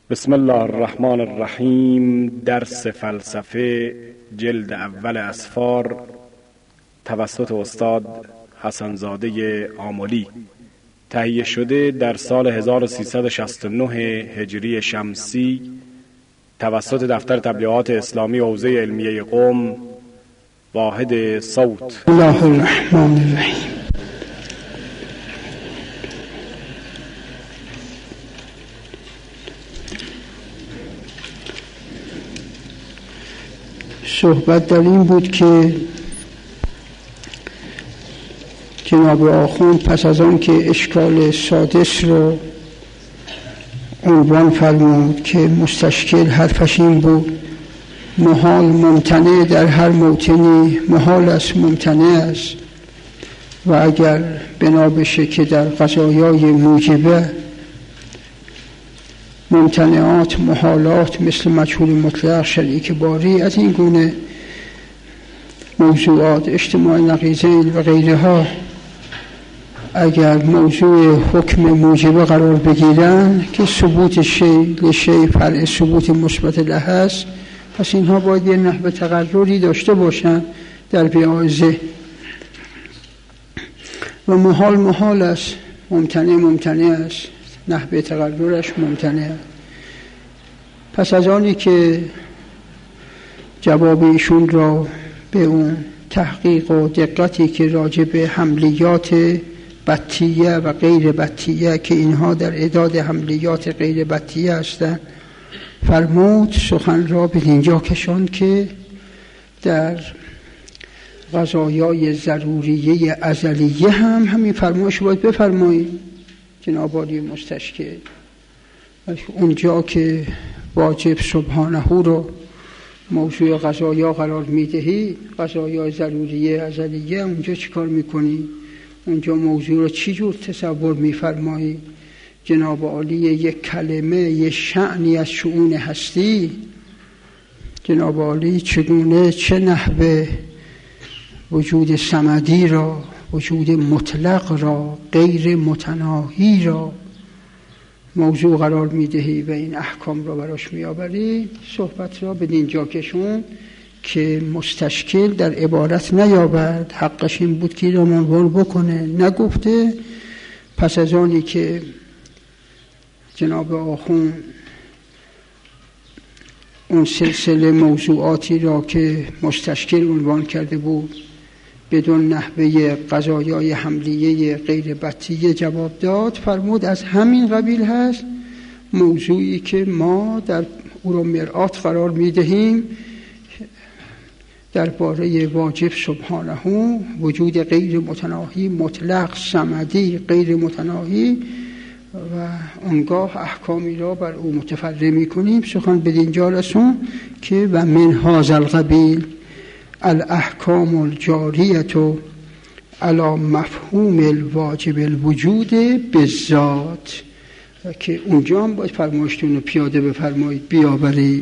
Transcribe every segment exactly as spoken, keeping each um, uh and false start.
بسم الله الرحمن الرحیم. درس فلسفه جلد اول اسفار توسط استاد حسن زاده آملی تهیه شده در سال هزار و سیصد و شصت و نه هجری شمسی توسط دفتر تبلیغات اسلامی حوزه علمیه قم واحد صوت. الله الرحمن الرحیم. صحبت در این بود که جناب آخوند پس از آن که اشکال سادس رو عنوان فرمود که مستشکل حرفش این بود محال ممتنع در هر موطنی محال است ممتنع است، و اگر بنا بشه که در قضایای موجبه ممتنعات محالات مثل مجهول مطلق شریک باری از این گونه موضوعات اجتماع نقیضین و غیرها اگر موضوع حکم موجبه قرار بگیرن که ثبوت شی لشی فرع ثبوت مثبت له است، پس اینها باید یه نحو تقرری داشته باشن در بیان ذهن. و محال محال است، ممتنع ممتنع است، نحو تقررش ممتنع است. پس از آنی که جواب ایشون را به اون تحقیق و دقتی که راجع به حملیات بطیه و غیر بطیه که اینها در اعداد حملیات غیر بطیه هستند فرمود، سخن را به اینجا کشاند که در قضایای ضروریه ازلیه هم همین فرمایش باید بفرمایید جناب عالی مستشکل. اونجا که واجب سبحانه رو موضوع قضایا قرار میدهی، قضایای ضروریه ازلیه، اونجا چی کار میکنی؟ اونجا موضوع رو چی جور تصور میفرمایی؟ جناب عالی یک کلمه یک شأنی از شؤون هستی، جناب عالی چگونه چه نحوه وجود صمدی را، وجود مطلق را، غیر متناهی را موضوع قرار میدهی و این احکام را براش میآوری. صحبت را به اینجا کشون که مستشکل در عبارت نیابد، حقش این بود که را منور بکنه، نگفته. پس از آنی که جناب آخون اون سلسله موضوعاتی را که مستشکل عنوان کرده بود بدون نحوه قضایای حملیه غیر بطیه جواب داد، فرمود از همین قبیل هست موضوعی که ما در او را مرآت قرار میدهیم درباره واجب سبحانه، وجود غیر متناهی مطلق صمدی غیر متناهی، و اونگاه احکامی را بر او متفرع میکنیم. سخن به اینجا رسون که و من هذا القبیل الاحکام الجاریه علی مفهوم الواجب الوجود بالذات، که اونجا هم باید فرمایشتون رو پیاده بفرمایید بیاورید.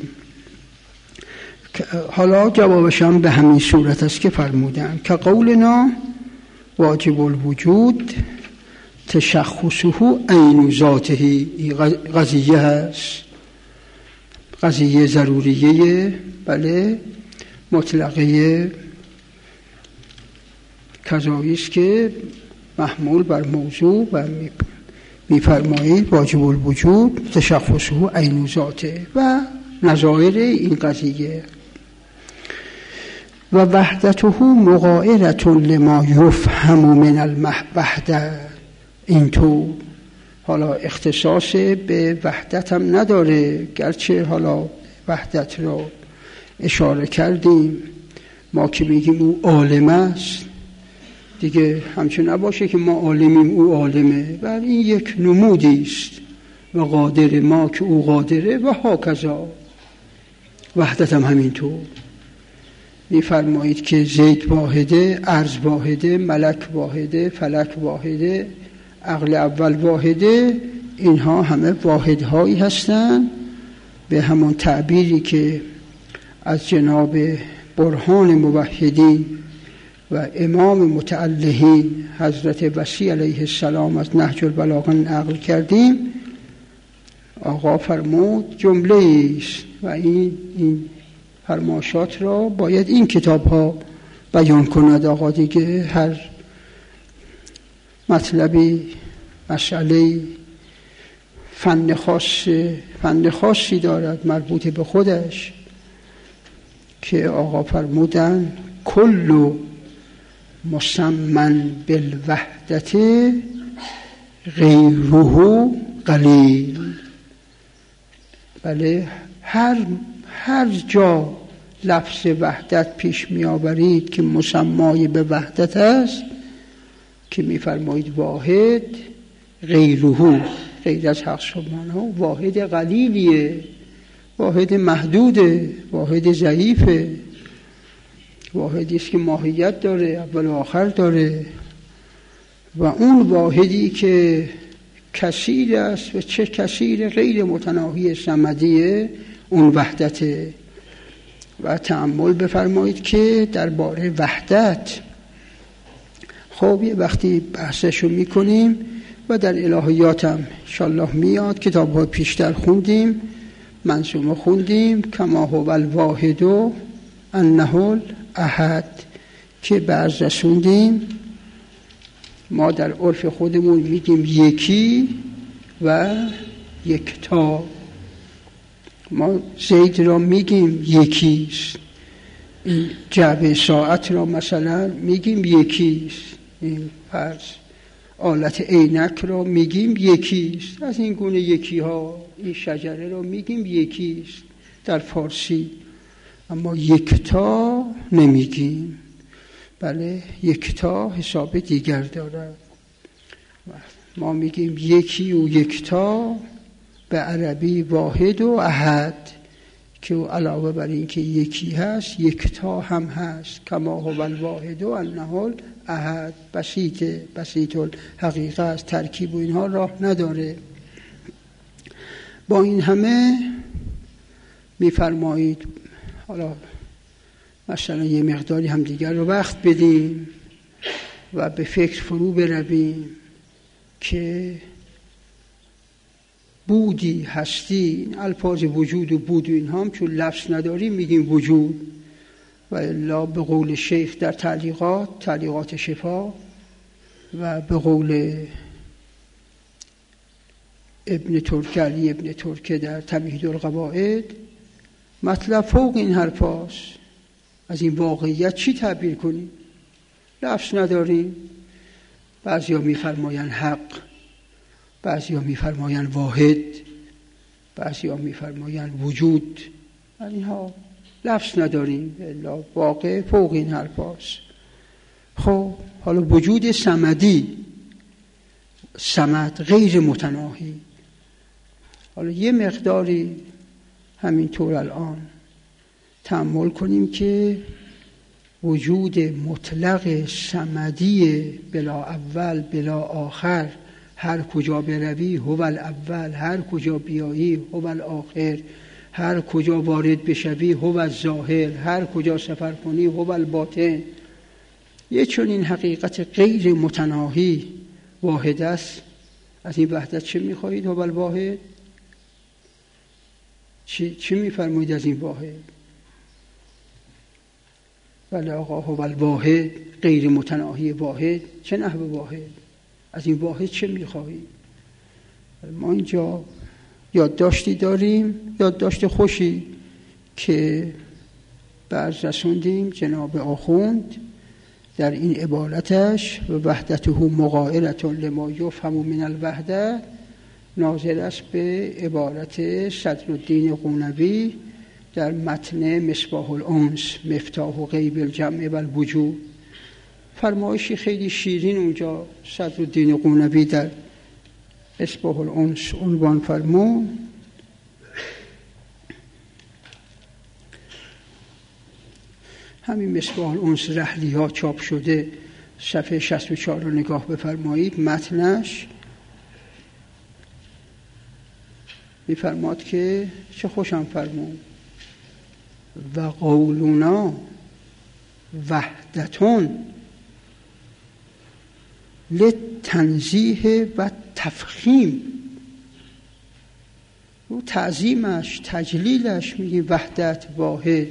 حالا جوابش هم به همین صورت است که فرمودن که قولنا واجب الوجود تشخصه عین ذاته، قضیه هست، قضیه ضروریه، بله، مطلقه کذایی است که محمول بر موضوع و میفرمایید واجب الوجود تشخصه عین ذاته و نظایر این قضیه. و وحدته مغایرة لما یفهم من الوحده. این تو حالا اختصاص به وحدت هم نداره، گرچه حالا وحدت را اشاره کردیم. ما که میگیم او عالم است دیگه همچون نباشه که ما عالمیم او عالمه، ولی این یک نمودی است. و قادر ما که او قادره و هاکذا. وحدت هم همینطور میفرمایید که زید واحده، ارض واحده، ملک واحده، فلک واحده، عقل اول واحده، اینها همه واحدهایی هستند به همون تعبیری که از جناب برهان موحدین و امام متعلهین حضرت وصی علیه السلام از نهج البلاغه نقل کردیم. آقا فرمود جمله است و این این فرماشات را باید این کتاب ها بیان کند. آقا دیگه هر مطلبی مسئله فن خاص فن خاصی دارد مربوط به خودش که آقا فرمودن کل مسمن بالوحدت غیره قلیل. بله هر هر جا لفظ وحدت پیش می آورید که مسمای به وحدت است که می فرمایید واحد، غیره غیر از حق سبحانه واحد قلیلیه، واحد محدوده، واحد ضعیفه، واحدی است که ماهیت داره، اول و آخر داره، و اون واحدی که کثیر است و چه کثیر غیر متناهی صمدیه اون وحدته. و تأمل بفرمایید که درباره وحدت خب یه وقتی بحثشو میکنیم و در الهیاتم انشالله میاد، کتاب های پیشتر خوندیم، منظومه خوندیم کما هو الواحد انه الاحد که بعض رسوندیم. ما در عرف خودمون میگیم یکی و یکتا. ما زید را میگیم یکیست، این جعبه ساعت را مثلا میگیم یکیست، این فرض آلت عینک را میگیم یکیست. از این گونه یکی ها این شجره را میگیم یکیست در فارسی، اما یکتا نمیگیم. بله یکتا حساب دیگر دارد. ما میگیم یکی و یکتا، به عربی واحد و احد که علاوه بر این که یکی هست یکتا هم هست. کما هو الواحد و انه الاحد بسیطه، بسیط الحقیقه است، ترکیب و اینها راه نداره. با این همه میفرمایید حالا مثلا یه مقداری هم دیگر رو وقت بدیم و به فکر فرو برویم که بودی هستی، الفاظ وجود و بود و اینها هم چون لفظ نداریم میگیم وجود، و الا به قول شیخ در تعلیقات تعلیقات شفا و به قول ابن ترکه علی ابن ترکه در تمهید القواعد مطلب فوق این حرفاست. از این واقعیت چی تعبیر کنیم؟ لفظ نداریم. بعضی ها میفرماین حق، بعضی ها میفرماین واحد، بعضی ها میفرماین وجود. اینها لفظ نداریم، الا واقع فوق این حرفاست. خب حالا وجود صمدی، صمد غیر متناهی، حالا یه مقداری همینطور الان تأمل کنیم که وجود مطلق صمدی بلا اول بلا آخر، هر کجا بروی هو الاول، هر کجا بیایی هو الاخر، هر کجا وارد بشوی هو الظاهر، هر کجا سفر کنی هو الباطن. یه چون این حقیقت غیر متناهی واحد است، از این وحدت چه میخواهید؟ هو الواحد. چی, چی میفرمایید از این واحد؟ بله آقا هو الواحد، غیر متناهی واحد. چه نحو واحد؟ از این واحد چه میخواهید؟ ما اینجا یادداشتی داریم، یادداشت خوشی که برز رسوندیم جناب آخوند در این عبارتش و وحدته مغایرة لما یفهم من الوحده، ناظر است به عبارت صدرالدین قونوی در متن مصباح الانس مفتاح و غیب الجمع و الوجود. فرمایشی خیلی شیرین اونجا صدرالدین قونوی در مصباح الانس عنوان فرمود. همین مصباح الانس رحلی ها چاپ شده، صفحه شصت و چهار رو نگاه بفرمایید. متنش میفرماد که چه خوشم فرمود و قولنا وحدتون لتنزیه و تفخیم. رو تعظیمش، تجلیلش میگیم وحدت، واحد.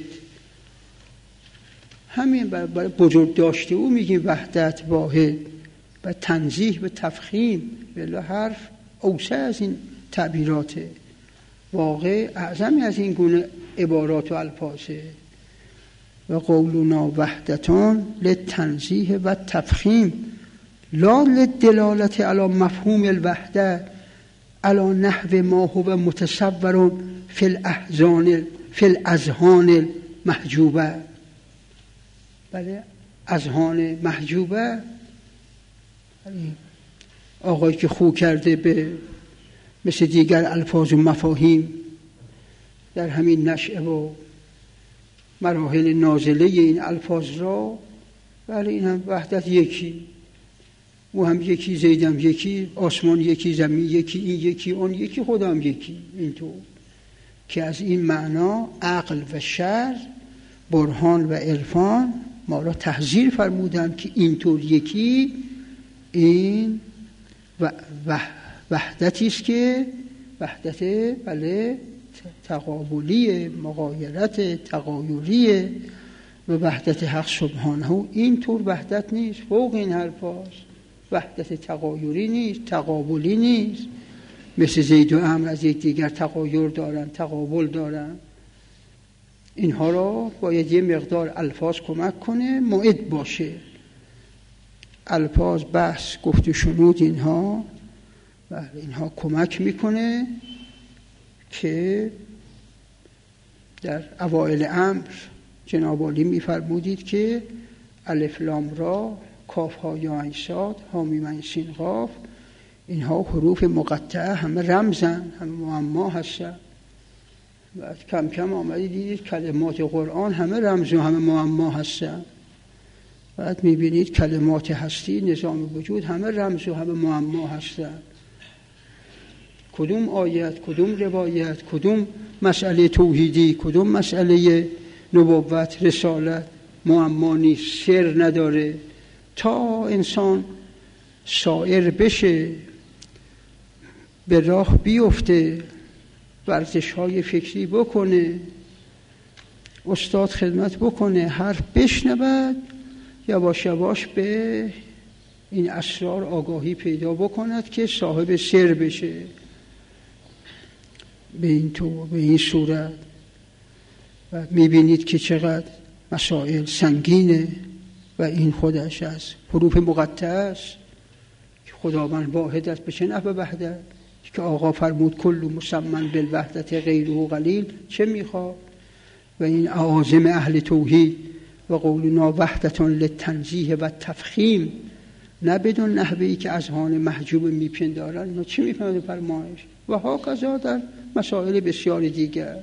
همین برای بزرگ داشته او میگیم وحدت، واحد. و تنزیه و تفخیم، بلا حرف اوسع از این تعبیراته، واقع اعظمی از این گونه عبارات و الفاظه. و قولنا وحدتان للتنزیه و تفخیم لا للدلالت علی مفهوم الوحده علی نحو ما هو متصور فی الاحزان فی الاذهان المحجوبه. بله، اذهان محجوبه، آقایی که خو کرده به مثل دیگر الفاظ و مفاهیم در همین نشأه و مراحل نازله این الفاظ را، بله این هم وحدت یکی، او هم یکی، زید هم یکی، آسمان یکی، زمین یکی، این یکی، اون یکی، خدا هم یکی. اینطور که از این معنا عقل و شرع، برهان و عرفان ما را تحذیر فرمودن که اینطور یکی این وحدتی است که وحدت بله تقابلی، مغایرت، تغایریه. و وحدت حق سبحانه اینطور وحدت نیست، فوق این حرفاست. وحدت تغایری نیست، تقابلی نیست، مثل زید و عمرو از یک دیگر تغایر دارن، تقابل دارن. اینها را باید یه مقدار الفاظ کمک کنه، معد باشه. الفاظ، بحث، گفت و شنود، اینها و اینها کمک میکنه که در اوائل امر جناب عالی میفرمودید که الف لام را، کاف ها یا عین صاد، ها میم عین سین قاف، اینها حروف مقطعه، همه رمزن، همه معما هستن. بعد کم کم آمدید دیدید کلمات قرآن همه رمز و همه معما هستن. بعد میبینید کلمات هستی، نظام وجود، همه رمز و همه معما هستن. کدوم آیت، کدوم روایت، کدوم مسئله توحیدی، کدوم مسئله نبوت، رسالت معما نیست، سر نداره. تا انسان شاعر بشه، به راه بیفته، ورزش های فکری بکنه، استاد خدمت بکنه، حرف بشنود، یواش یواش به این اسرار آگاهی پیدا بکند که صاحب سر بشه. به این تو به این صورت و میبینید که چقدر مسائل سنگینه و این خودش از حروف مقطعه است که خداوند واحد است. به چه نحو وحدت که آقا فرمود کل مسمن بالوحدت غیره قلیل، چه میخواد؟ و این اعاظم اهل توحید و قولنا وحدتان للتنزیه و تفخیم، نه بدون نحوی که اذهان محجوب میپندارن. ما چی میفهمید فرمایش؟ و ها کذا در مسائل بسیار دیگر.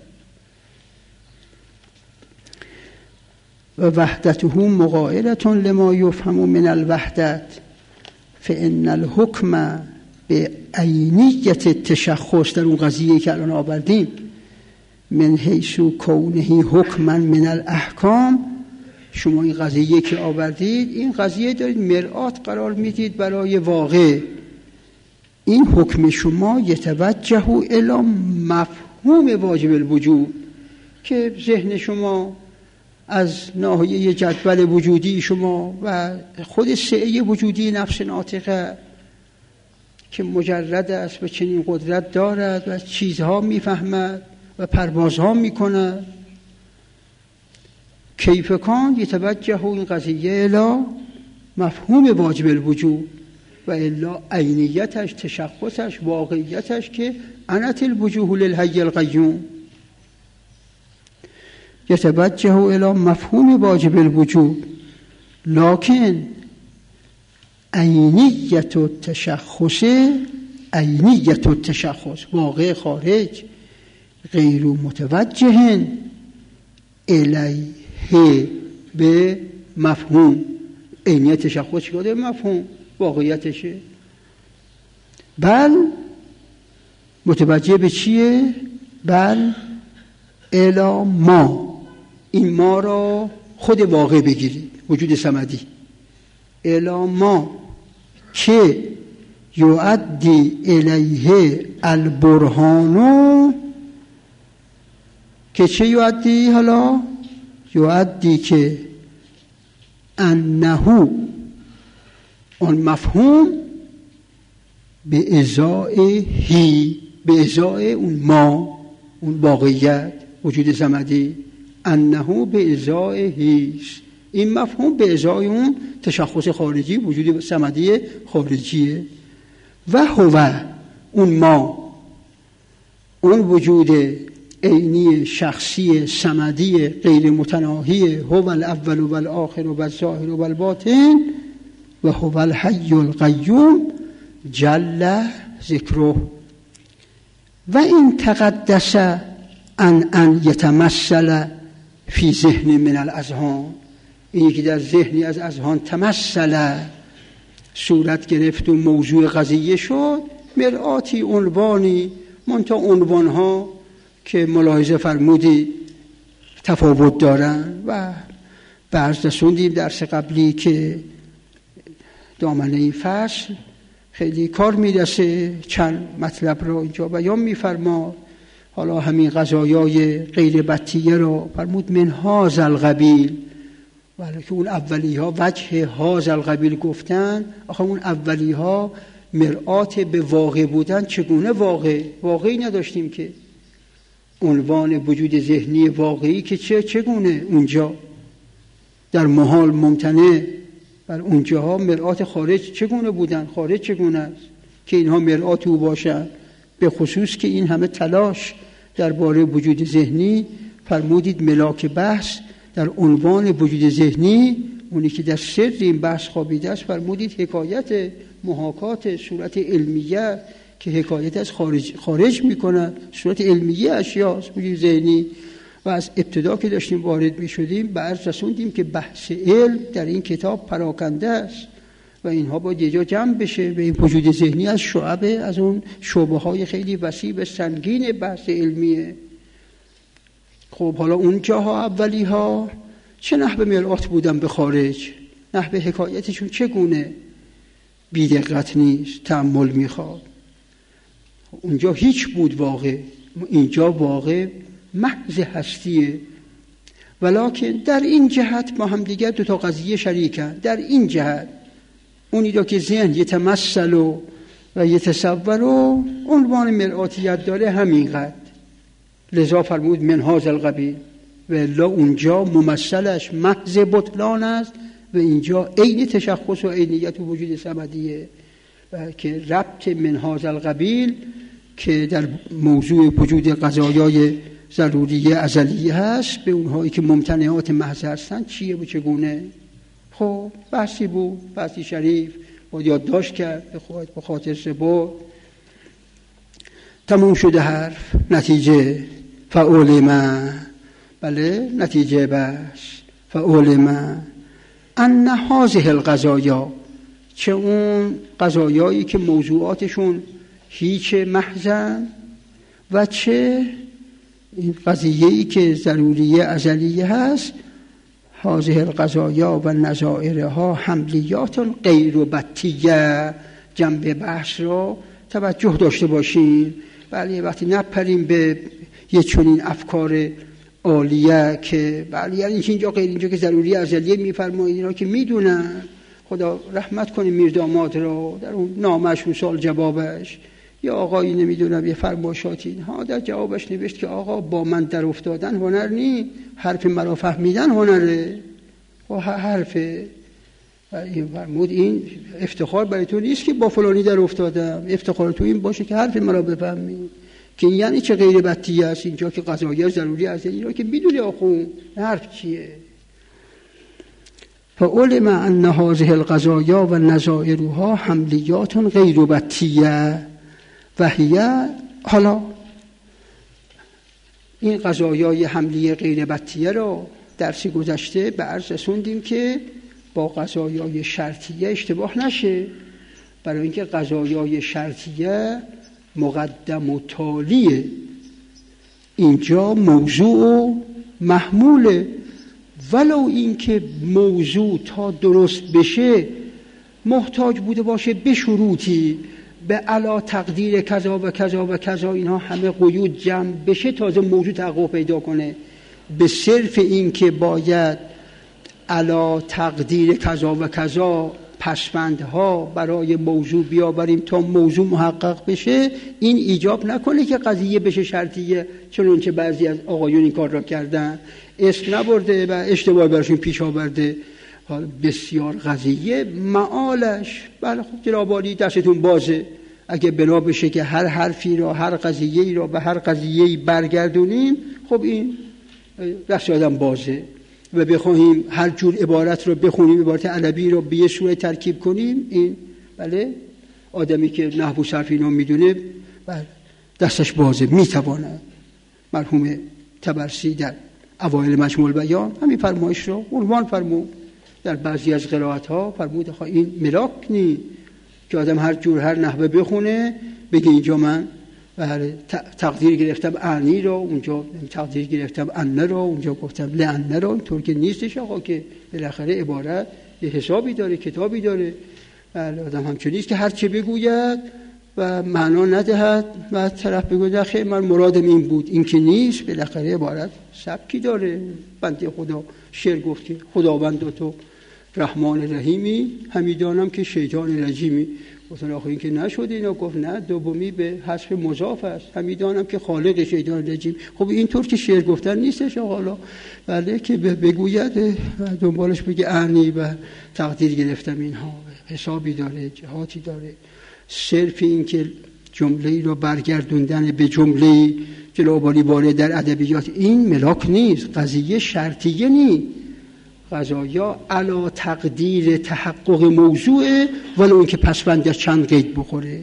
و وحدته مغایرة لما یفهم من الوحدت فإن الحکم به عینیت تشخص، در اون قضیه که الان آوردیم، من حیث کونه حکما من الاحکام، شما این قضیه که آوردید، این قضیه دارید مرآت قرار میدید برای واقع. این حکم شما یتوجه الی مفهوم واجب الوجود، که ذهن شما از ناحیه جدول وجودی شما و خود سعه وجودی نفس ناطقه که مجرد است و چنین قدرت دارد و چیزها میفهمد و پروازها میکند، کیف کان یتوجه این قضیه الی مفهوم واجب الوجود و الا عینیتش، تشخصش، واقعیتش که انت الوجوه للحی القیوم. یتوجه الی مفهوم واجب الوجود لکن عینیت التشخص، عینیت التشخص واقع خارج، غیر متوجه الیه به مفهوم. عینیت تشخص چیکار داره؟ مفهوم، واقعیتشه. بل متوجه به چیه؟ بل الی ما، این ما را خود واقع بگیرید، وجود صمدی. الی ما که یؤدی الیه البرهان که چه یعدی؟ حالا یعدی که انهو اون مفهوم به ازای هی، به ازای اون ما، اون واقعیت وجود صمدی، انهو به ازای هیست. این مفهوم به ازای اون تشخص خارجی وجود صمدی خارجیه. و هو اون ما، اون وجود عینی شخصی صمدی غیر متناهی، هو الاول و الاخر و الظاهر و الباطن و هو الحی القیوم جل ذکره. و این تقدس ان ان یتمثل فی ذهن من الاذهان، اینی که در ذهنی از اذهان تمثل صورت گرفت و موضوع قضیه شد، مرآتی، عنوانی، منتها عنوانها که ملاحظه فرمودی تفاوت دارن. و بعض رسوندیم درس قبلی که دامنه این فصل خیلی کار میرسه، چند مطلب را اینجا بیان میفرما. حالا همین قضایای غیر بطیه را فرمود من هذا القبیل، ولی که اون اولی ها وجه هذا القبیل گفتن، آخه اون اولی ها مرآت به واقع بودن. چگونه واقع؟ واقعی نداشتیم که عنوان وجود ذهنی واقعی که چه چگونه اونجا در محال ممتنع بر اونجاها مرآت خارج چگونه بودن، خارج چگونه است که اینها مرآت او باشن. به خصوص که این همه تلاش درباره وجود ذهنی فرمودید ملاک بحث در عنوان وجود ذهنی، اونی که در سر این بحث خوابیده است، فرمودید حکایت محاکات صورت علمیه که حکایت از خارج خارج میکنه، صورت علمیه اشیاست وجود ذهنی. و از ابتدا که داشتیم وارد میشدیم بعد رسوندیم که بحث علم در این کتاب پراکنده است و اینها باید یه جا جمع بشه به این وجود ذهنی از شعبه، از اون شعبه های خیلی وسیع و سنگین بحث علمیه. خب حالا اون جاها اولی ها چه نحوه مرآت بودن به خارج، نحوه حکایتشون چگونه؟ بی دقت نیست، تأمل میخواد. اونجا هیچ بود واقع، اینجا واقع محض هستیه. ولکن در این جهت ما هم دیگر دو تا قضیه شریکن. در این جهت اونی دا که ذهن یتمثل و یتصور و عنوان مرآتیت داره همینقدر، لذا فرمود من هذا القبیل. و الا اونجا ممثلش محض بطلان است و اینجا عین تشخص و عینیت و وجود صمدیه. و که ربط من هذا القبیل که در موضوع وجود قضایای ضروری ازلیه هست به اونهایی که ممتنعات محض هستند چیه و چگونه. خب بحثی بود، بحثی شریف، باید یادداشت کرد، به خاطر سپرد. تموم شده حرف. نتیجه فعلم، بله نتیجه بس فعلم ان هذه القضایا، چه اون قضایایی که موضوعاتشون هیچ محضن و چه این قضیه‌ای که ضروریه ازلیه هست، هذه القضایا و نظائرها حملیات غیر بطیه. جنبه بحث را توجه داشته باشیم. بله وقتی نپریم به یه چنین افکار عالیه که بله یعنی اینجا غیر اینجا که ضروری ازلیه میفرمایید، اینا که میدونن. خدا رحمت کنه میرداماد را در اون نامش و سال جوابش یا آقایی نمیدونم یه فرمایشاتی اینها در جوابش نوشت که آقا با من در افتادن هنر نی، حرف مرا فهمیدن هنره. و حرفه این فرمود این افتخار برای تو نیست که با فلانی در افتادم، افتخار تو این باشه که حرف مرا بفهمی. که این یعنی چه غیر بطیه است اینجا که قضایا ضروری است، این را که میدونی آخون حرف چیه. فعلم ان هذه القضایا و نظائرها حملیات غیر بطیه و هی. حالا این قضایای حملی غیر بطیه را درسی گذشته به عرض رسوندیم که با قضایای شرطیه اشتباه نشه، برای اینکه قضایای شرطیه مقدم و تالیه، اینجا موضوع و محموله. ولو اینکه موضوع تا درست بشه محتاج بوده باشه به شروطی به علا تقدیر کذا و کذا و کذا، اینها همه قیود جمع بشه تازه موضوع تحقق پیدا کنه. به صرف این که باید علا تقدیر کذا و کذا پسوندها برای موضوع بیاوریم تا موضوع محقق بشه، این ایجاب نکنه که قضیه بشه شرطیه، چنانچه بعضی از آقایون این کار را کردن، اسم نبرده و اشتباه برشون پیش آورده. بسیار قضیه معالش، بله خب جناب عالی دستتون بازه، اگه بنا بشه که هر حرفی را، هر قضیه‌ای را به هر قضیه‌ای برگردونیم، خب این دست آدم بازه. و بخواهیم هر جور عبارت رو بخونیم، عبارت عربی رو به یه صورت ترکیب کنیم، این بله آدمی که نحو و صرف اینو میدونه بله دستش بازه، میتوانه. مرحوم طبرسی در اوایل مجموع البیان همین فرمایش رو عنوان فرمود، در بعضی از قرائت ها فرمود خب این ملاک نی که آدم هر جور هر نحوه بخونه بگه اینجا من بله تقدیر گرفتم انی رو، اونجا تقدیر گرفتم انه رو، اونجا گفتم لانه رو. اینطور که نیستش آقا، که بالاخره عبارت یه حسابی داره، کتابی داره. بله آدم همچون نیست که هر چه بگوید و معنا ندهد و طرف بگوید خیلی من مرادم این بود، این که نیست. بالاخره عبارت سبکی داره. بنده خدا شعر گفت که خداوند تو رحمان رحیمی، همیدانم که شیطان رجیمی. گفتن آخه این که نشد اینا، گفت نه دومی به حذف مضاف است، همیدانم که خالق شیطان رجیم. خب اینطور که شعر گفتن نیستش حالا، بله که بگوید دنبالش بگه انی و تقدیر گرفتم، اینها حسابی داره، جهاتی داره. صرف این که جمله‌ای رو برگردوندن به جمله‌ای جلوبالی باره در ادبیات، این ملاک نیست، قضیه شرطیه نیست. قضایا علا تقدیر تحقق موضوعه، ولو اینکه پسوندش چند قید بخوره.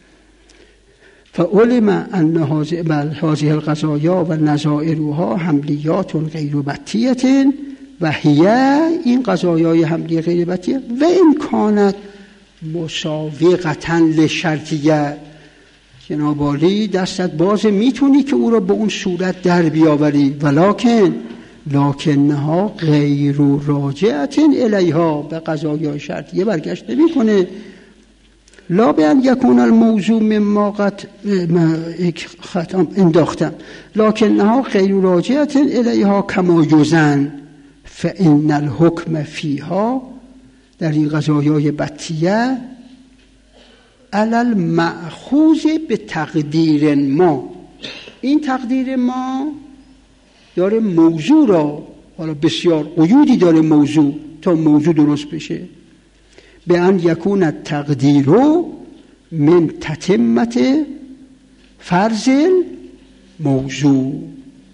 فعلم ان هذه القضایا و نظائرها حملیات غیر بتیه و هی، این قضایای حملی غیر بتیه و امکانت مساوقتا لشرطیه. جناب عالی دستت باز، میتونی که او را به اون صورت در بیاوری، ولکن لکنها غیر راجعت الیها، به قضایای شرطیه برگشت نمیکنه. لا بان یکون الموضوع مما قد خطام انداختم، لکنها غیر راجعت الیها کما یزن فان الحکم فیها، در این قضایای بتیه علی المأخوذ به تقدیر ما، این تقدیر ما داره موضوع را، حالا بسیار قیودی داره موضوع تا موضوع درست بشه. به ان یکون التقدیر من تتمت فرض موضوع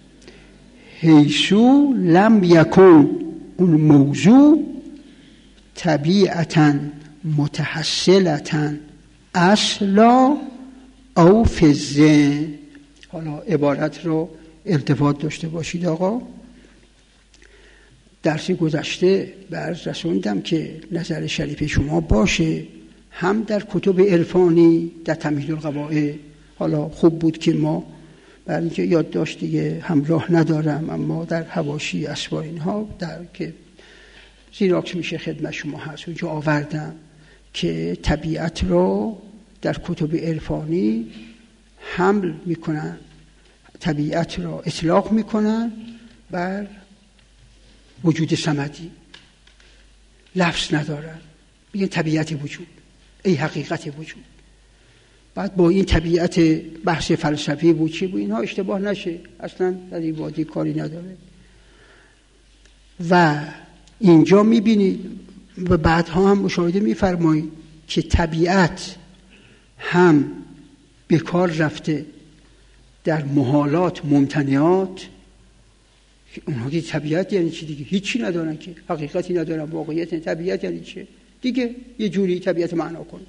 حیثو لم یکن اون موضوع طبیعتا متحصلتا اصلا او فزه. حالا عبارت رو التفات داشته باشید آقا. درسی گذشته به عرض رسوندم که نظر شریف شما باشه، هم در کتب عرفانی در تمهید القواعد. حالا خوب بود که ما برای اینکه یادداشت دیگه همراه ندارم، اما در حواشی اسوار اینها در که زیراکس میشه خدمت شما هست، اونجا آوردم که طبیعت رو در کتب عرفانی حمل میکنن، طبیعت را اطلاق میکنن بر وجود صمدی، لفظ ندارن، میگن طبیعت وجود، ای حقیقت وجود. بعد با این طبیعت بحث فلسفی بود چی بود اینها اشتباه نشه، اصلا در این وادی کاری نداره. و اینجا میبینید و بعدها هم مشاهده میفرمایید که طبیعت هم به کار رفته در محالات ممتنعات. اونها که طبیعت یعنی چی دیگه؟ هیچی ندارن که، حقیقتی ندارن، واقعیت ندارن. طبیعت یعنی چه دیگه؟ یه جوری طبیعت معنا کن.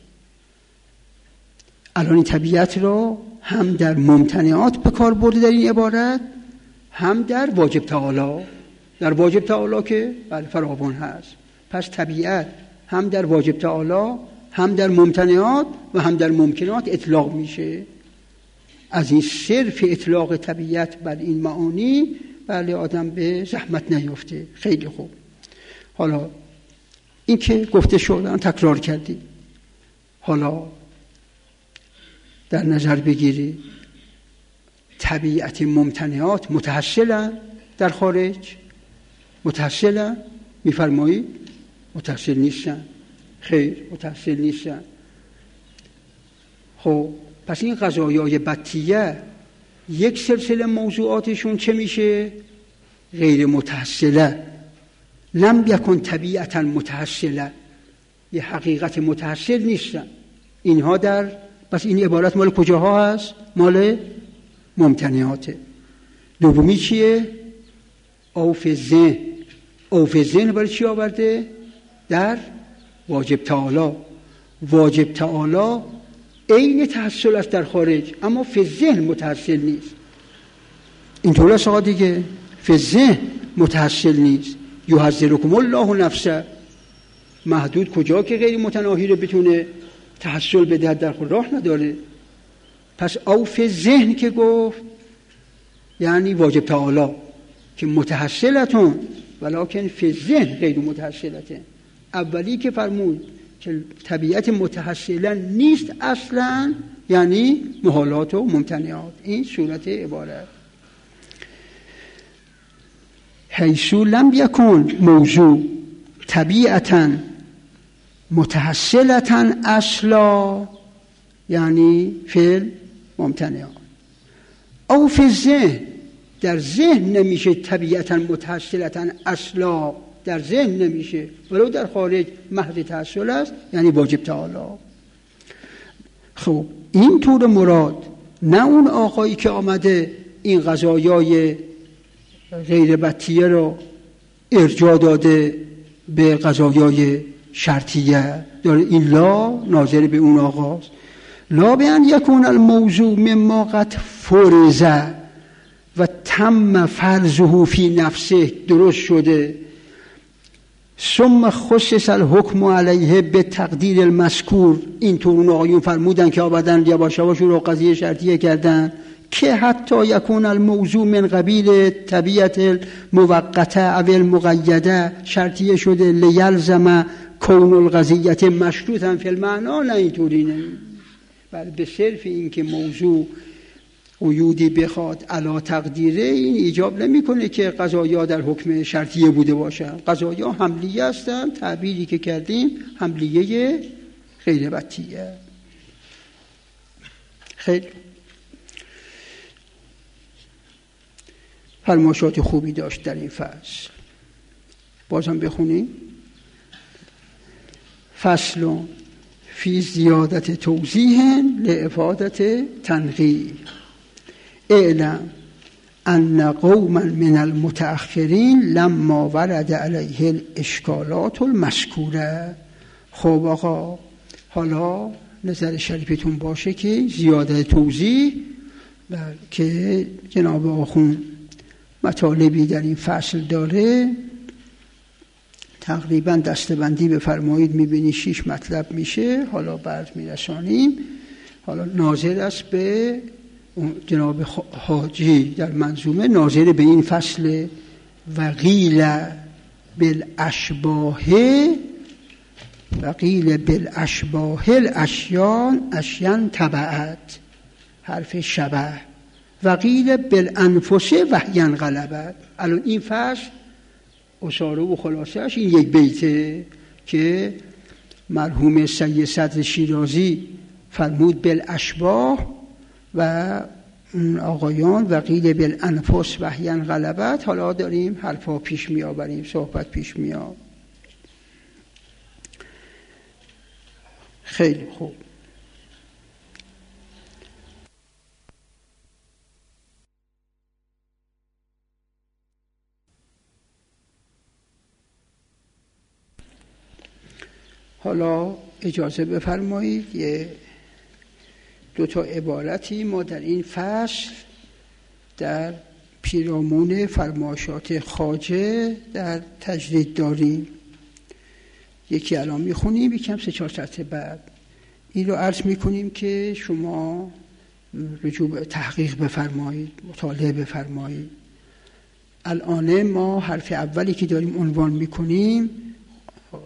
الان این طبیعت رو هم در ممتنعات به کار برده در این عبارت، هم در واجب تعالی. در واجب تعالی که بله فراوان هست. پس طبیعت هم در واجب تعالی، هم در ممتنعات و هم در ممکنات اطلاق میشه. از این صرف اطلاق طبیعت بر این معانی بله آدم به زحمت نیفته. خیلی خوب. حالا این که گفته شد تکرار کردی. حالا در نظر بگیری، طبیعت ممتنعات متحصلن در خارج؟ متحصلن؟ میفرمایی؟ متحصل نیستن. خیر، متحصل نیستن. خب پس این قضایای بطیه یک سلسله موضوعاتشون چه میشه؟ غیر متحصله. لم یکن طبیعتا متحصله، یه حقیقت متحصل نیستن اینها. در پس این عبارت مال کجاها هست؟ مال ممتنعاته. دومی چیه؟ اوف ذهن. اوف ذهن برای چی آورده؟ در واجب تعالی. واجب تعالی عین تحصل است در خارج، اما فی ذهن متحصل نیست. اینطور است آقا دیگه، فی ذهن متحصل نیست. یحذرکم الله نفسه. محدود کجا که غیر متناهی رو بتونه تحصل بده، در خود راه نداره. پس او فی ذهن که گفت یعنی واجب تعالی که متحصلتون، ولکن فی ذهن غیر متحصلتون. اولی که فرمود که طبیعت متحصلا نیست اصلا، یعنی محالات و ممتنعات. این صورت عبارت. حیثو لم یکن موضوع طبیعتا متحصلتا اصلا، یعنی فعل ممتنعات. او فی ذهن، در ذهن نمیشه طبیعتا متحصلتا اصلا، در ذهن نمیشه، ولو در خارج محض تحصل است، یعنی واجب تعالی. خب این طور مراد، نه اون آقایی که آمده این قضایای غیر بطیه رو ارجاع داده به قضایای شرطیه، داره این لا ناظر به اون آقاست. لا بیان یکون الموضوع مما قد فرضه و تم فرضه فی نفسه، درست شده، ثم خصص الحکم علیه به تقدیر المذکور. اینطور اون آقایون فرمودن که آبادن یواش یواش رو قضیه شرطیه کردن که حتی یکون الموضوع من قبیل طبیعت موقته او المقیده، شرطیه شده لیلزم کون القضیت مشروطا فی المعنا. نه اینطوری نه، بل به صرف این که موضوع قیودی بخواد علا تقدیره، این ایجاب نمیکنه که قضایا در حکم شرطیه بوده باشن. قضایا حملیه هستن، تعبیری که کردیم حملیه غیر بطیه. خیلی فرمایشات خوبی داشت در این فصل. بازم بخونیم. فصل فی زیادت توضیح لافادت تنقیح. اعلم ان قوما من المتأخرین لما ورد علیه الاشکالات المذکوره. خب آقا، حالا نظر شریفتون باشه که زیادت توضیح که جناب آخوند مطالبی در این فصل داره، تقریبا دستبندی بفرمایید، میبینی شیش مطلب میشه. حالا بعد میرسانیم. حالا ناظر است به جناب حاجی در منظومه، ناظر به این فصل وقیل بالاشباه وقیل بالاشباه الاشیان اشیان تبعت، حرف شبه. وقیل بالانفس وحیان غلبت. الان این فصل اشاره و خلاصهش این یک بیته که مرحوم سید صدر شیرازی فرمود بالاشباه و آقایان وقیل بالانفس وحیان غلبت. حالا داریم حرفا پیش می آوریم، صحبت پیش می آوریم. خیلی خوب. حالا اجازه بفرمایید یه دو تا عبارتی ما در این فصل در پیرامون فرمایشات خواجه در تجرید داریم. یکی الان میخونیم، یکی هم سه چهار سطر بعد. این رو عرض میکنیم که شما رجوع به تحقیق بفرمایید، مطالعه بفرمایید. الان ما حرف اولی که داریم عنوان میکنیم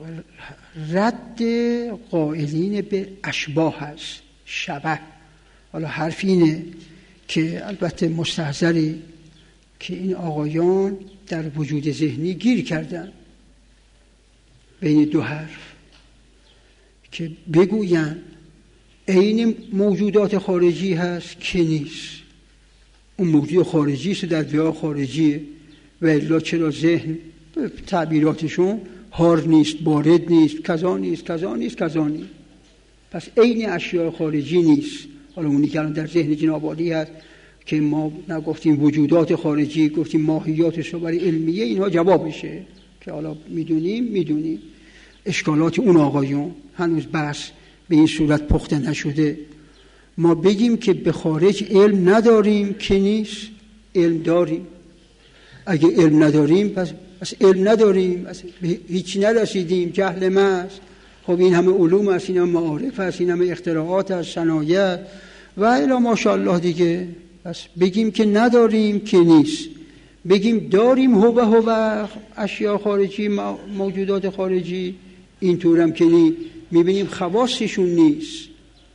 رد قائلین به اشباه هست، شبه. حالا حرف اینه که البته مستحضری که این آقایان در وجود ذهنی گیر کردن بین دو حرف که بگوین عین موجودات خارجی هست که نیست. اون موجود خارجی است در ویای خارجیه و الا چرا ذهن تعبیراتشون هار نیست، بارد نیست، کذا نیست، کذا نیست، کذا نیست. پس عین اشیاء خارجی نیست. حالا اونی که الان در ذهن جناب عالی هست که ما نگفتیم وجودات خارجی، گفتیم ماهیات صور علمیه، اینها جوابشه که حالا میدونیم میدونیم اشکالات اون آقایون هنوز بحث به این صورت پخته نشده. ما بگیم که به خارج علم نداریم که نیست، علم داریم. اگه علم نداریم پس, پس علم نداریم، پس هیچی نرسیدیم، جهل محض. خب این همه علوم هست، این همه معارف هست، این همه اختراعات هست، صنایع و الا ماشاءالله دیگه. پس بگیم که نداریم که نیست، بگیم داریم هو به هو اشیاء خارجی، موجودات خارجی، اینطور هم که نی میبینیم خواصشون نیست.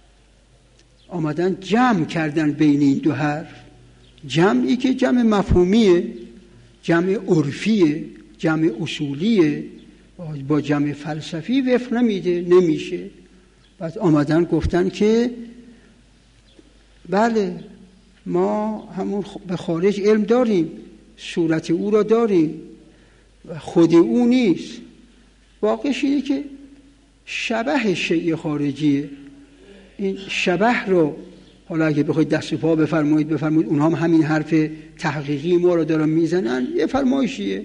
آمدن جمع کردن بین این دو حرف، جمعی که جمع مفهومیه، جمع عرفیه، جمع اصولیه، با جمع فلسفی وفق نمیده، نمیشه. بعد آمدن گفتن که بله ما همون به خارج علم داریم، صورت او را داریم و خود او نیست. واقعش اینه که شبه شیء خارجیه. این شبه رو حالا اگه بخواید دست و پا بفرمایید بفرمایید اونها هم همین حرف تحقیقی ما رو دارن میزنن، یه فرمایشیه.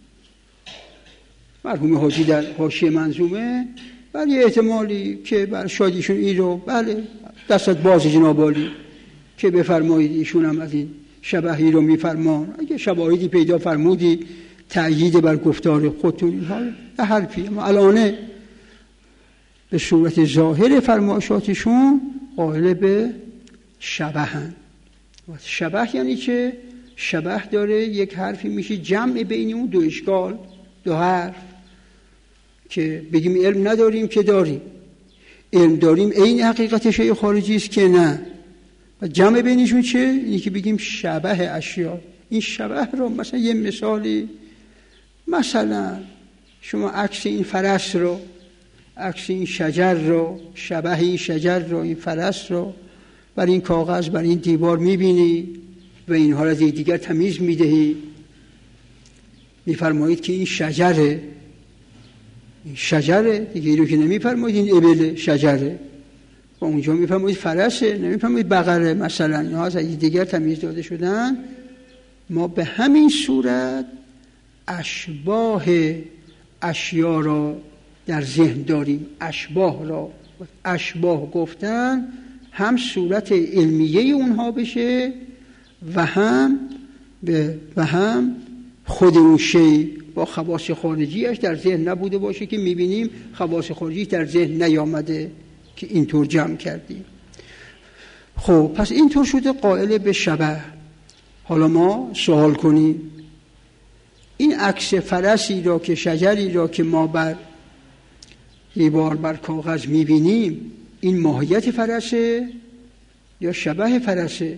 مرحوم حاجی در حاشیه منظومه بله یه احتمالی که بر شادیشون این رو بله دستت باز جناب عالی که بفرمایید ایشون هم از این شبهی رو میفرمان. اگه شواهدی پیدا فرمودی تأیید بر گفتار خودتون اینها به حرفی. اما الانه به صورت ظاهر فرمایشاتشون قائل به شبهن. شبه یعنی که شبه داره یک حرفی میشه جمع بین اون دو اشکال، دو حرف که بگیم علم نداریم که داریم، علم داریم عین حقیقت شیء خارجی است که نه. و جمع بینشون چه؟ اینی که بگیم شبه اشیاء. این شبه رو مثلا یه مثالی، مثلا شما عکس این فرس رو، عکس این شجر رو، شبه این شجر رو، این فرس رو بر این کاغذ بر این دیوار میبینی و اینها را از دیگر تمیز میدهی، میفرمایید که این شجره، این شجره دیگه، این رو که نمیفرمایید این ابل شجره، و اونجا میفرمایید فرسه، نمیفرمایید بقره مثلا. اینها از دیگر تمیز داده شدن. ما به همین صورت اشباه اشیا را در ذهن داریم. اشباه را اشباه گفتن هم صورت علمیه اونها بشه و هم به و هم خود اون شی با خواص خارجیش در ذهن نبوده باشه که میبینیم خواص خارجی در ذهن نیامده که اینطور جمع کردیم. خب پس اینطور شده قائل به شبه. حالا ما سوال کنیم این عکس فرسی را که شجری را که ما بر دیوار بر کاغذ میبینیم این ماهیت فرسه یا شبه فرسه؟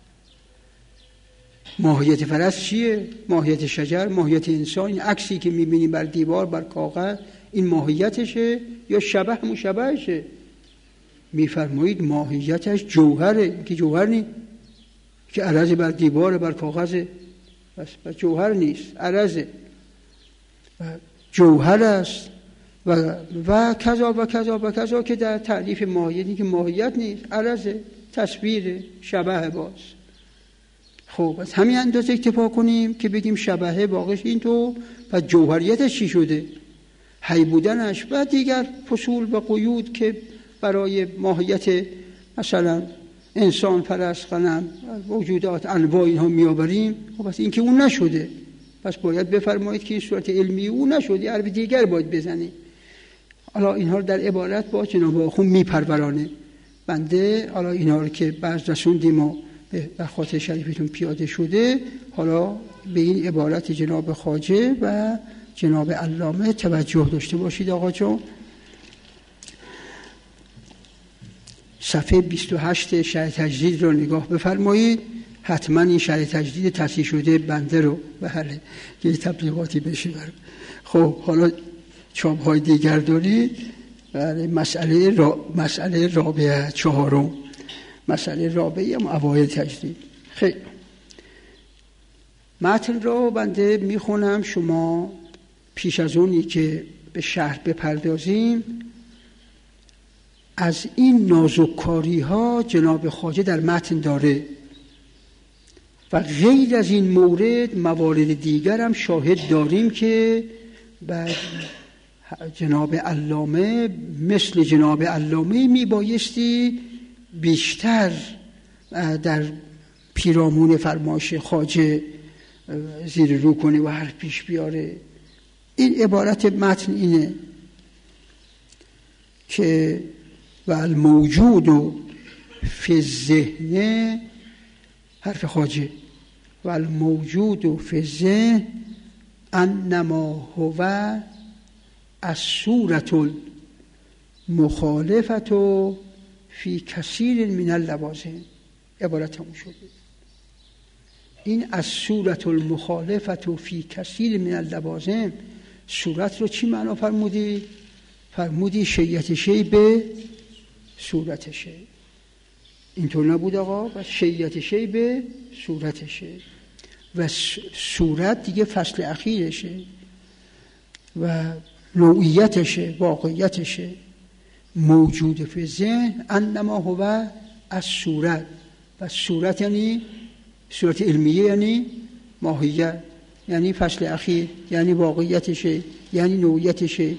ماهیت فرس چیه؟ ماهیت شجر، ماهیت انسان. این عکسی که میبینیم بر دیوار بر کاغذ این ماهیتشه یا شبه همون شبهشه؟ میفرمایید ماهیتش جوهره. که جوهر نیست که عرض بر دیوار بر کاغذه، بس بس جوهر نیست، عرضه جوهر است و و کذا و کذا و کذا که در تعریف ماهیتی که ماهیت نیست، عرضه، تصویر، شبه باز. خب از همین اندازه اکتفا کنیم که بگیم شبهه واقعش این تو و جوهریتش چی شده، حی بودنش و دیگر فصول و قیود که برای ماهیت مثلا انسان، فرس، غنم، موجودات انواع اینها میآوریم. خب پس این که اون نشده، پس باید بفرمایید که این صورت علمی اون نشده، حرف دیگر باید بزنید. حالا اینها رو در عبارت با جناب آخوند میپرورانه. بنده حالا اینها رو که بعض رسوندیم و به خاطر شریفتون پیاده شده، حالا به این عبارت جناب خواجه و جناب علامه توجه داشته باشید. آقا جان صفحه بیست و هشت شرح تجدید رو نگاه بفرمایید. حتما این شرح تجدید تصحیح شده بنده رو بله که تبلیغاتی بشه. خب حالا چاپ های دیگر دارید. بله مسئله را... مسئله رابعه چهارم مسئله رابعه هم اوایل تجدید. خیلی متن را بنده میخونم، شما پیش از اونی که به شرح بپردازیم از این نازککاری ها جناب خواجه در متن داره و غیر از این مورد موارد دیگر هم شاهد داریم که بعد جناب علامه مثل جناب علامه میبایستی بیشتر در پیرامون فرمایش خواجه زیر رو کنه و حرف پیش بیاره. این عبارت متن اینه که و الموجود و فی الذهن، حرف خواجه، و الموجود و فی الذهن انما هو الصورة المخالفة فی کثیر من اللوازم. عبارت همون شده. این الصورة المخالفة فی کثیر من اللوازم، صورت رو چی معنا فرمودی؟ فرمودی شیعت شی به صورت شی. اینطور نبود آقا؟ و شیعت شی به صورت شی و صورت دیگه فصل اخیرشه و نوعیتشه، واقعیتشه. موجود فی ذهن انما هو از صورت، و صورت یعنی صورت علمیه، یعنی ماهیت، یعنی فصل اخیر، یعنی واقعیتشه، یعنی نوعیتشه.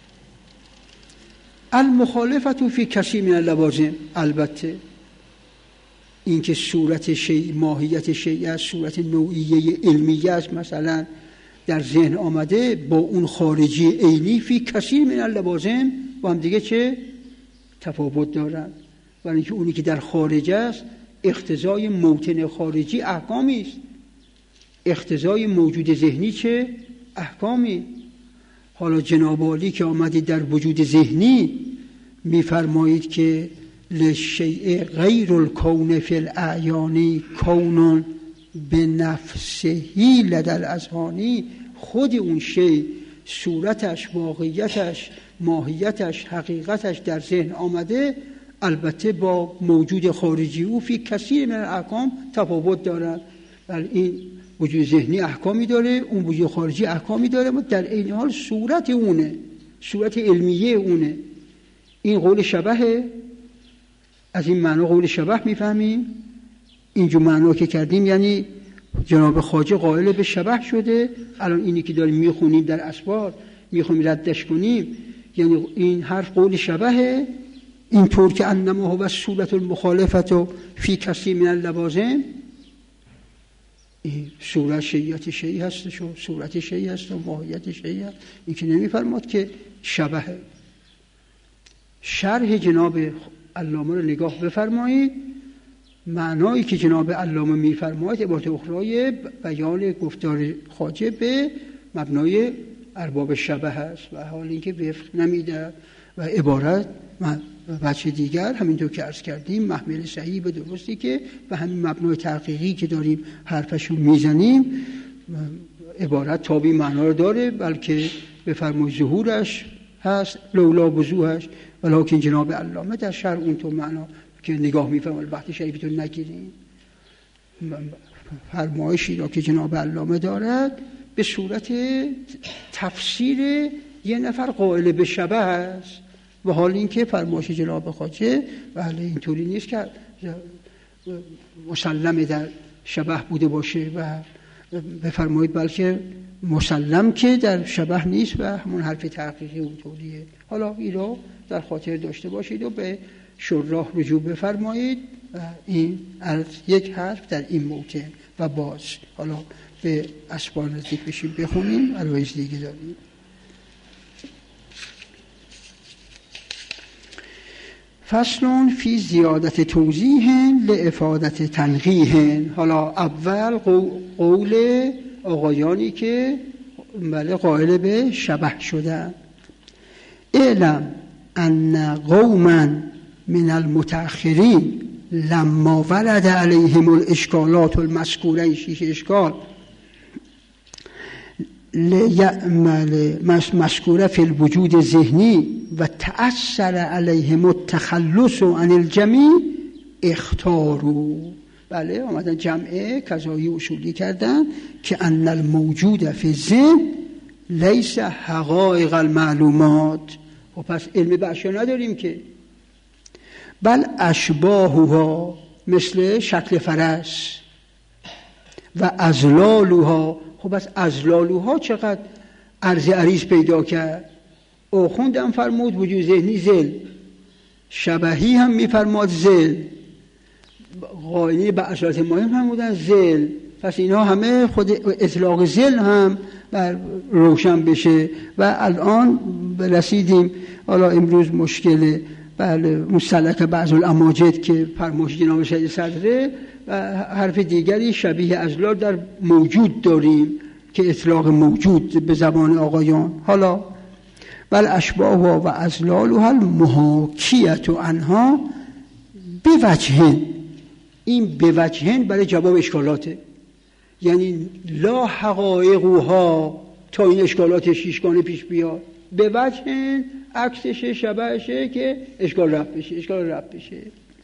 المخالفت فی کثیر من اللوازم، البته این که صورت شیء ماهیت شیء از صورت نوعیه علمیه است مثلا در ذهن آمده با اون خارجی عینی فی کثیر من اللوازم با هم دیگه چه تفاوت دارن، برای اینکه اونی که در خارج است اقتضای موطن خارجی احکامی است، اقتضای موجود ذهنی چه احکامی. حالا جناب عالی که آمدید در وجود ذهنی میفرمایید که لشیء غیر الکون فی الاعیان کون به نفسهی لدى الاذهان، خود اون شی صورتش، واقعیتش، ماهیتش، حقیقتش در ذهن آمده، البته با موجود خارجی او فی کثیر من الاحکام تفاوت دارد. ولی این وجود ذهنی احکامی داره، اون وجود خارجی احکامی داره، اما در این حال صورت اونه، صورت علمیه اونه. این قول شبهه. از این معنا قول شبه میفهمیم. اینجور معنا که کردیم یعنی جناب خواجه قائل به شبه شده. الان اینی که داریم میخونیم در اسوار میخونیم ردش کنیم، یعنی این حرف قول شبهه. اینطور که انما هو الصورة المخالفة فی کثیر من اللوازم، این صورت شیعت شیعی هستش و صورت شیعی هست و ماهیت شیعی هست. این که نمیفرماد که شبهه. شرح جناب علامه رو نگاه بفرمایید. معنایی که جناب علامه میفرماید عبارت اخرای بیان گفتار خواجه به مبنای ارباب شبه هست و حال اینکه وفق نمیده و عبارت بچه دیگر همینطور که عرض کردیم محمل صحیح به درستی که و همین مبنای تحقیقی که داریم حرفشو میزنیم عبارت تابع معنا رو داره، بلکه بفرمای ظهورش هست لولا وضوحش، ولکن جناب علامه در شرح اونطور معنا که نگاه میفرمایید وقتی شریفتون نگیریم فرمایشی را که جناب علامه دارد به صورت تفسیر یه نفر قائل به شبه است و حال این که فرمایش جناب خواجه بله اینطوری نیست که مسلم در شبه بوده باشه و بفرمایید بلکه مسلم که در شبه نیست و همون حرف تحقیقی اونطوریه. حالا این رو در خاطر داشته باشید و به شراح رجوع بفرمایید و این از یک حرف در این موطن و باز حالا به اسبار نزدیک بشیم بخونیم. عروض دیگه داریم. فصل فی زیادت توضیح لافادت تنقیح. حالا اول قول آقایانی که بله قائل به شبه شدن. اعلم ان قوما من المتأخرین لما ورد علیهم الاشکالات المذکوره، این شیش اشکال لیعمل مذکوره فی الوجود ذهنی و تأثر علیهم التخلص عن الجمیع اختاروا. بله آمدن جمعه کذایی اصولی کردن که ان الموجود فی الذهن لیس حقایق المعلومات. و پس علم بشر نداریم که، بل اشباهها مثل شکل فرس و ازلالوها. خب بس ازلالوها چقدر عرض عریض پیدا کرد. آخوندم فرمود وجود ذهنی زل، شبهی هم میفرماد زل، قائلین به اصالت ماهی فرمودن زل. پس اینها همه خود اطلاق زل هم بر روشن بشه. و الان رسیدیم حالا امروز مشکل بله مستلک بعض الاماجد که فرمایش جناب سید صدره و حرف دیگری شبیه ازلال در موجود داریم که اطلاق موجود به زبان آقایان. حالا بل اشباه و ازلالها المحاکیت عنها بوجهن، این بوجهن برای جواب اشکالاته، یعنی لا حقایقها تا این اشکالات شیشگانه پیش بیاد، بوجهن عکسشه شبهشه که اشکال رفت بشه، اشکال رفت بشه.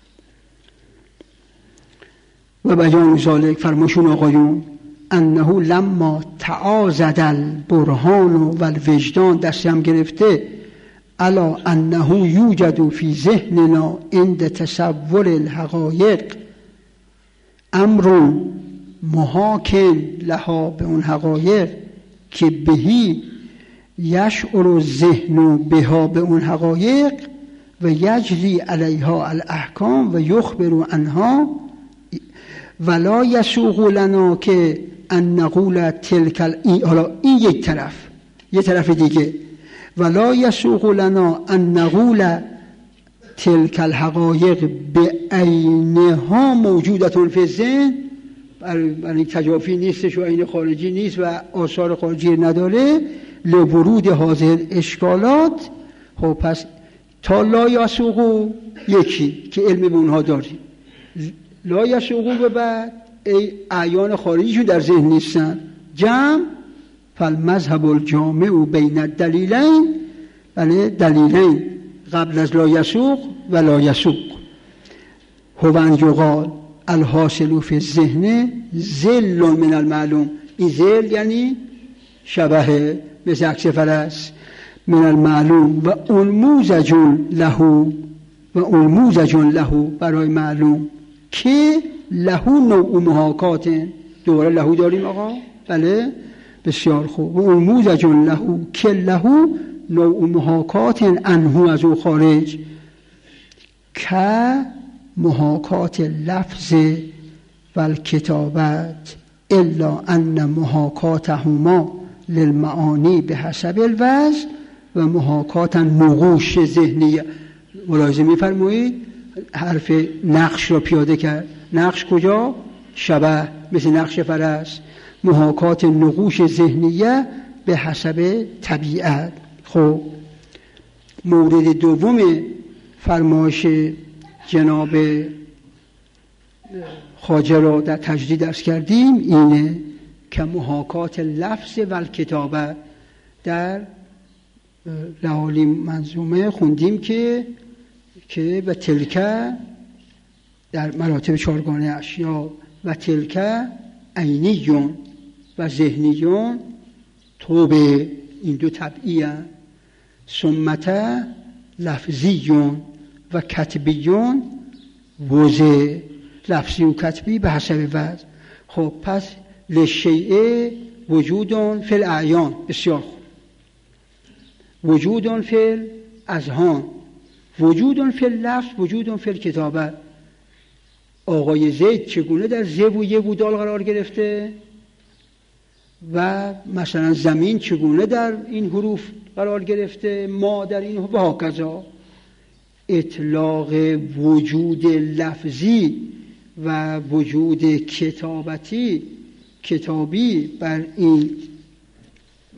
و بیان ذالک فرماشون آقایون انه لما تعاضد البرهان و الوجدان، دستی هم گرفته الا انه یوجد فی ذهننا عند تصور الحقایق امر محاکن لها به اون حقایق که بهی یشعر الذهن بها به اون حقایق و یجری علیها الاحکام و یخبر عنها ولا یسوغ لنا که ان نقول تلک این. حالا این یک طرف، یک طرف دیگه ولا یسوغ لنا ان نقول تلک الحقایق بعینها موجودتون فی الذهن، برای تجافی نیستش و عین خارجی نیست و آثار خارجی نداره لورود حاضر اشکالات. خب پس تا لا یسوغو یکی که علم به اونها داریم، لا یسوغو به بعد ای اعیان خارجیشون در ذهن نیستن، جمع فالمذهب الجامع بین الدلیلین، بله دلیلین قبل از لا یسوغ و لا یسوغ هو ان یقال الحاصل فی الذهن ذل من المعلوم. این ذل یعنی شبه مثل عکس فرس من المعلوم و انموزج له و انموزج له برای معلوم که له نوع محاکات. دوباره له داریم آقا؟ بله بسیار خوب. و انموزج له که له نوع محاکات انهو از او خارج که محاکات لفظ و الکتابت الا ان محاکاتهما للمعانی به حسب الوزن و محاکات نقوش ذهنیه. ملاحظه می‌فرمایید حرف نقش را پیاده کرد. نقش کجا؟ شبه مثل نقش فرس. محاکات نقوش ذهنیه به حسب طبیعت. خب مورد دوم فرمایش جناب خواجه را در تجدید درس کردیم اینه که محاکات لفظ و الکتابه. در لحالی منظومه خوندیم که که و تلکه در مراتب چارگانه اشیا و تلکه عینیون و ذهنیون توبه، این دو طبعی هست. سمته لفظیون و کتبیون وزه، لفظی و کتبی به حسب وزن. خب پس لشیعه وجودون فی الاعیان، بسیار خوب، وجودون فی الاذهان، وجودون فی اللفظ، وجودون فی الکتابه. آقای زید چگونه در ز و ی و دال قرار گرفته و مثلا زمین چگونه در این حروف قرار گرفته، ما در این و هاکذا. اطلاق وجود لفظی و وجود کتابتی کتابی بر این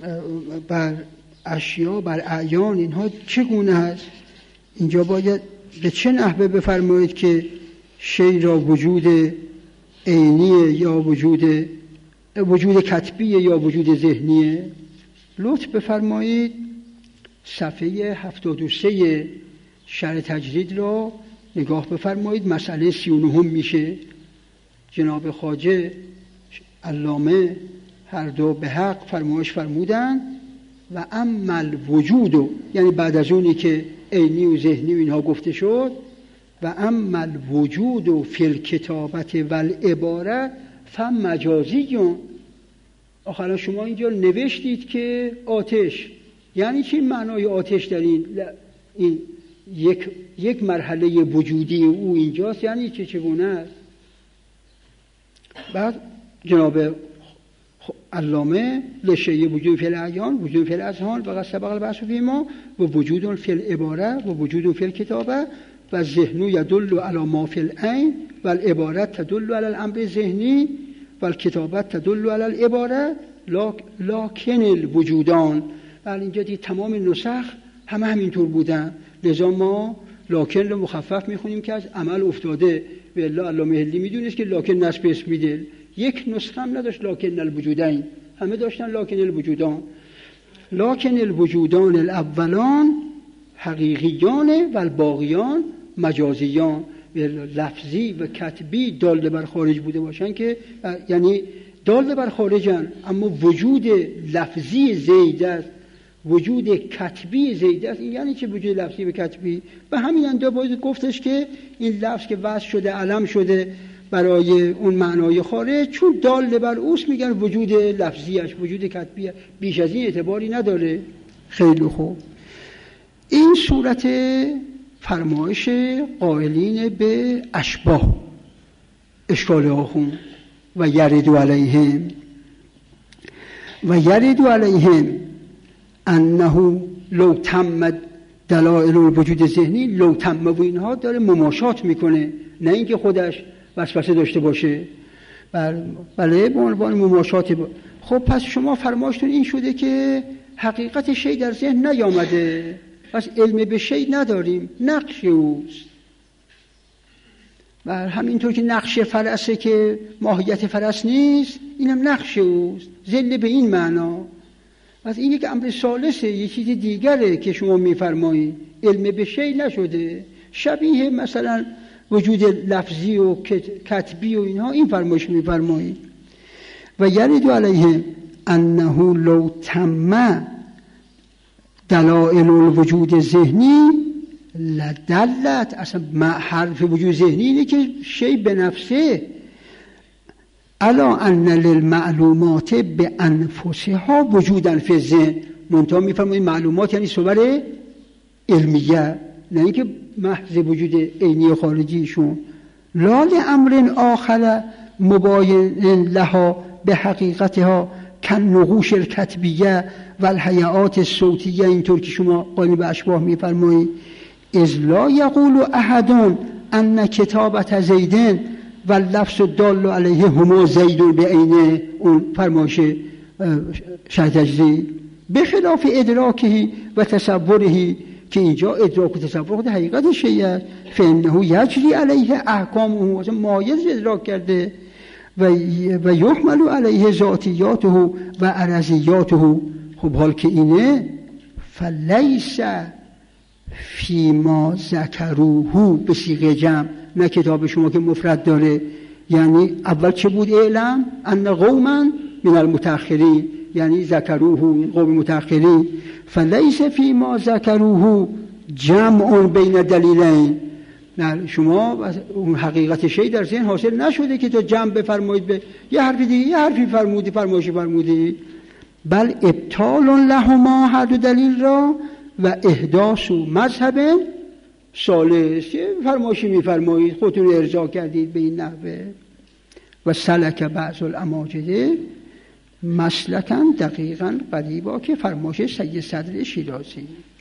بر اشیا، بر اعیان، اینها چگونه هست؟ اینجا باید به چه نحوه بفرمایید که شی را وجود عینی یا وجود وجود کتبی یا وجود ذهنیه؟ لطف بفرمایید صفحه هفتاد و سه شرح تجرید را نگاه بفرمایید. مسئله سی و نهم میشه. جناب خواجه علامه هر دو به حق فرمایش فرمودن و اما الوجود، یعنی بعد از اونی که عینی و ذهنی و اینها گفته شد، و اما الوجود فی الکتابت و العباره فمجازی. آخرا شما اینجا نوشتید که آتش، یعنی چی معنای آتش در این, این یک, یک مرحله وجودی او اینجاست، یعنی چه چگونه است؟ بعد جناب علامه لشیء وجود فی الاعیان وجود فی الاذهان و قد سبق البحث فیما و وجود فی العباره و وجود فی الکتابه و الذهن یدل علی ما فی العین و العباره تدل علی الامر الذهنی و الکتابه تدل علی العباره لکن الوجودان. ولی اینجا دید تمام نسخ همه همینطور بودن، لذا ما لکن رو مخفف میخونیم که از عمل افتاده. و الا علامه حلی میدونست که لکن نصب اسم میده. یک نسخه هم نداشت لکن الوجودین، همه داشتن لکن الوجودان. لکن الوجودان الاولان حقیقیان و الباقیان مجازیان. لفظی و کتبی داله بر خارج بوده باشن که یعنی داله بر خارجن، اما وجود لفظی زید است، وجود کتبی زید است. این یعنی چه وجود لفظی و کتبی؟ به همین اندازه باید گفتش که این لفظ که وصف شده علم شده برای اون معنای خارج، چون داله بر اوست میگن وجود لفظیش وجود کتبی، بیش از این اعتباری نداره. خیلی خوب. این صورت فرمایش قائلین به اشباه اشکال آخون و یردو علیهم و یردو علیهم انه لو تم دلائل الوجود ذهنی، لو تم و اینها داره مماشات میکنه، نه اینکه خودش وسوسه داشته باشه. بله به عنوان مماشات با. خب پس شما فرمایشتون این شده که حقیقت شی در ذهن نیامده، پس علم به شی نداریم، نقش اوست. و همینطور که نقش فرسه که ماهیت فرس نیست، اینم نقش اوست، ذل به این معنا. پس این یک امر ثالثه، یک چیز دیگره که شما میفرمایید علم به شی نشده. شبیه مثلا وجود لفظی و کتبی و اینها این فرمایش میفرمایید. و یرید علیه انه لو تم دلائل الوجود ذهنی لدلت، اصلا حرف وجود ذهنی اینه که شی به نفسه الا ان للمعلومات به انفسها وجودا فی الذهن. منتها میفرمایید معلومات یعنی صور علمیه، نه اینکه محض وجود عینی خارجیشون. لا لامر آخر مباین لها به حقیقتها کن نقوش الکتبیه و الهیئات الصوتیه، اینطور که شما قائل به اشباه میفرمایید. اذ لا یقول احد ان کتابت زیدن و اللفظ الدال علیه هما زیدون به عینه، اون فرمایش شرح تجزیه، به خلاف ادراکه و تصوره که اینجا ادراک و تصور خود حقیقت شیء است. فانه یجری علیه احکامه، اصلا مایز ادراک کرده. و و یحمل علیه ذاتیاته و عرضیاته. خب حال که اینه، فلیس فی ما ذکروه به صیغه جمع، نه کتاب شما که مفرد داره. یعنی اول چه بود؟ اعلم ان قوما من المتأخرین، یعنی ذکروه قوم متأخرین. فلیس فی ما ذکروه جمع بین دلیلین. نه شما اون حقیقت شی در ذهن حاصل نشده که تو جمع بفرمایید به یه حرف دیگه یه حرفی فرمودی فرمایشی فرمودی، بل ابطال لهما، هر دو دلیل را، و احداث و مذهب ثالث، فرمایشی میفرمایید خودتون ارجاع کردید به این نحوه. و سلک بعض الاماجد مسلکا دقیقا قریبا، که فرمایش سید صدر شیرازی.